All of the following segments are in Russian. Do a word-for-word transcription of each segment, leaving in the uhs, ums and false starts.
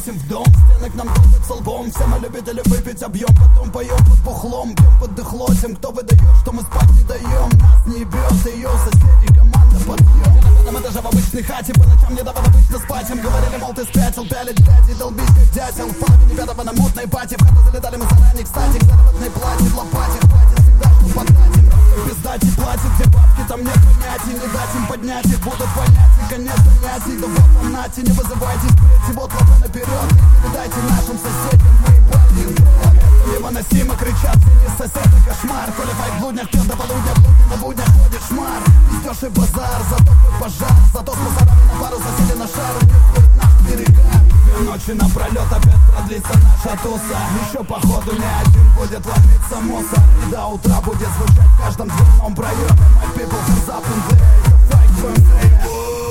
просим в дом, стены к нам долбят со лбом. Все мы любители выпить объем, потом поем под бухлом. Пьем под дыхло тем, кто выдает, что мы спать не даем. Нас не ебет ее соседи, команда подъем. На пятом этаже в обычной хате, по ночам не давал обычно спать. Им говорили, мол, ты спятил, пялить, блядь, и долбись как дятел. В половине пятого на мутной пати, в хату залетали мы заранее, кстати. К заработной платье, в лопате, хватит всегда, что потратим. Пиздать и платит, где бабки, там нет понятий. Не дать им поднять их, будут понятия. Конец занятий, да вот вам нате. Не вызывайтесь впредь, вот лапа наперед. Передайте нашим соседям, мы ебали их в рот. Невыносимо кричат, не сосед, это кошмар. Коли файт в блуднях пьет до полудня, в блудни на буднях ходит шмар. Пиздёж и базар, зато твой пожар. Зато с мусорами на пару засели на шар. У них ходит наш берега. Две ночи напролет опять продлится наша туса. Еще походу не один будет ломиться мусор. И до утра будет звучать в каждом дверном проеме. My people hands up in the air, the fight for me.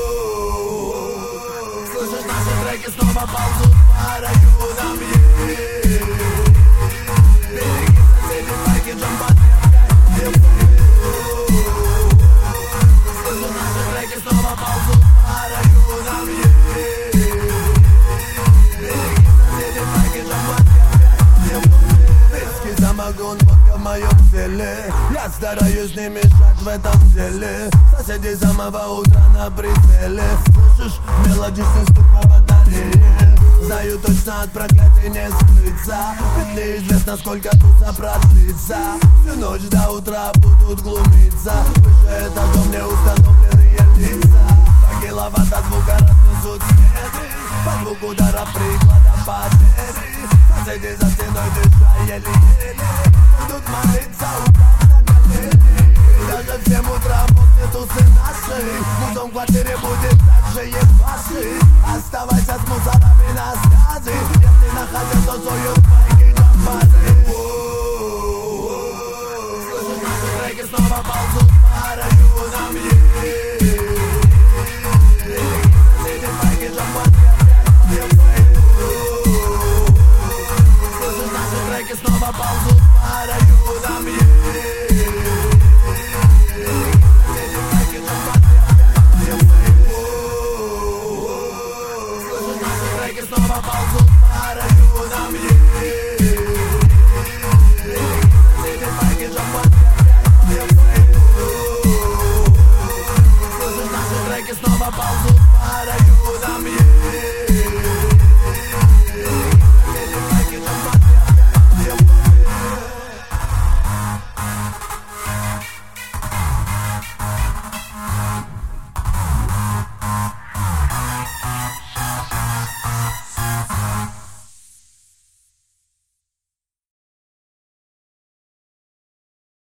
Слышишь, наши треки снова ползут по районам. Береги соседи, байки, джамбат, слышишь, наши треки снова ползут по районам. Береги соседи, байки, джамбат, виски, самогон, водка в моем теле. Я стараюсь не мешать в этом деле. Соседи с самого утра на прицеле. Слышишь, мелодичный стук по батарее. Знаю точно, от проклятий не скрыться. Ведь неизвестно, сколько туса продлится. Всю ночь до утра будут глумиться. Выше этажом не установленные лица. По киловатт от звука разнесут стены. По звуку удара приклада потери. Соседи за стеной дыша еле-еле. Будут молиться утром на колени. Даже в семь утра после тусы нашей. В дом квартире будет так же ебашить. Оставайся с мусорами на связи. Если на хате, то суют